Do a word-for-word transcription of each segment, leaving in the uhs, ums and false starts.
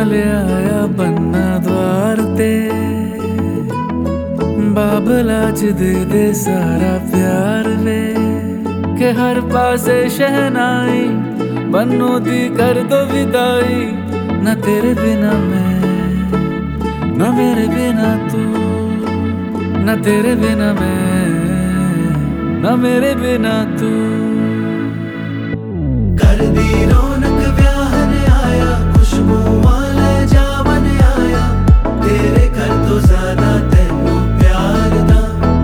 ले आया बनना द्वार ते, बाबला च दे दे सारा प्यार वे, के हर पासे शहनाई बन्नू दी कर दो विदाई। न तेरे बिना मैं, न मेरे बिना तू, न तेरे बिना मैं, न मेरे बिना तू। कर दी रौनक ब्याहन आया, खुशबू वाले जावन आया, तेरे घर तो ज्यादा तेनू प्यार दा।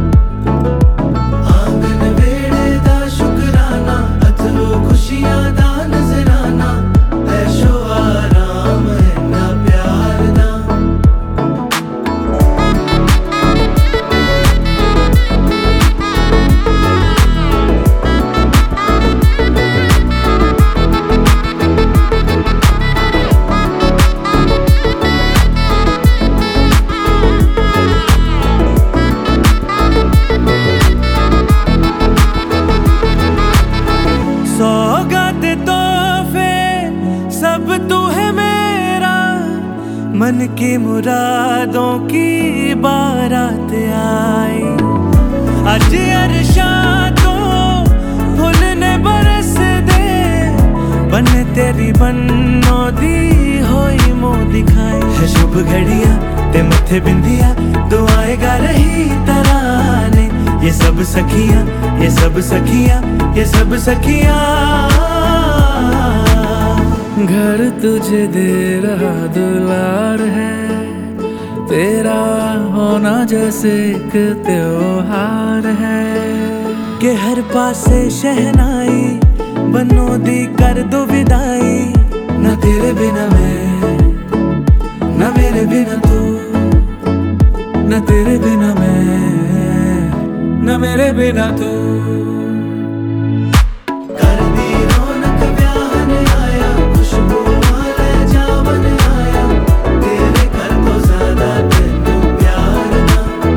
आंगन वेड़े दा शुकराना, अथरू खुशियां दा नजराना, ऐशो आराम इन्ना प्यार दा। सौगात तोहफे सब तू है मेरा, मन की मुरादों की बारात आई। अज अरशादों फुल ने बरस दे, बन तेरी बन्नो दी होई मोह दिखाई। है शुभ घड़िया ते मथे बिंदिया, दुआएं गा रही तराने, ये सब सखियां, ये सब सखियां, ये सब सखियां। घर तुझे दे रहा दुलार है, तेरा होना जैसे एक त्योहार है। के हर पासे शहनाई बन्नू दी कर दो विदाई। न तेरे बिना मैं, न मेरे बिना तू, न तेरे बिना मैं, न मेरे बिना तू। कर दी रौनक ब्याहन आया, खुशबू वाले जावन आया, तेरे घर तो ज्यादा तेनू प्यार दा।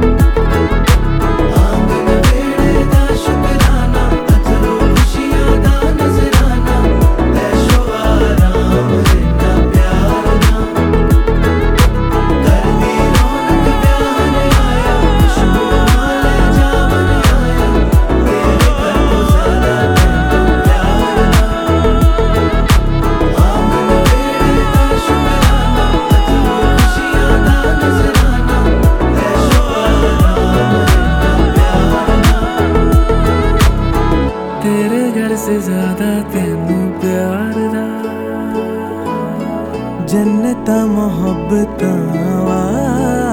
आंगन वेड़े दा शुकराना, अथरू खुशियां दा नजराना, ऐशो आराम इन्ना प्यार दा। कर दी रौनक ब्याहन आया, खुशबू वाले जावन आया, तेरे घर तो ज्यादा तेनू प्यार दा। आंगन वेड़े दा शुकराना, अथरू खुशियां दा नजराना, ऐशो आराम इन्ना प्यार दा। तेरे घर से ज्यादा तेनू प्यार दा, जन्नत मोहब्बत वाला।